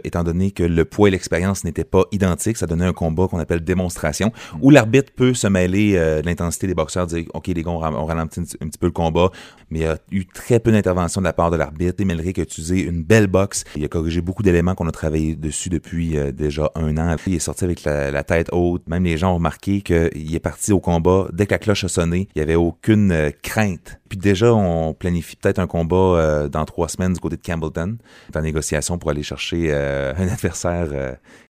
étant donné que le poids et l'expérience n'étaient pas identiques, ça donnait un combat qu'on appelle démonstration, où l'arbitre peut se mêler de l'intensité des boxeurs, dire « OK, les gars, on ralentit un petit peu le combat », mais il y a eu très peu d'intervention de la part de l'arbitre. Emelrick a utilisé une belle boxe. Il a corrigé beaucoup d'éléments qu'on a travaillé dessus depuis déjà 1 an. Il est sorti avec la tête haute. Même les gens ont remarqué qu'il est parti au combat. Dès que la cloche a sonné, il n'y avait aucune crainte. Puis déjà, on planifie peut-être un combat dans 3 semaines du côté de Campbellton. On est en négociation pour aller chercher un adversaire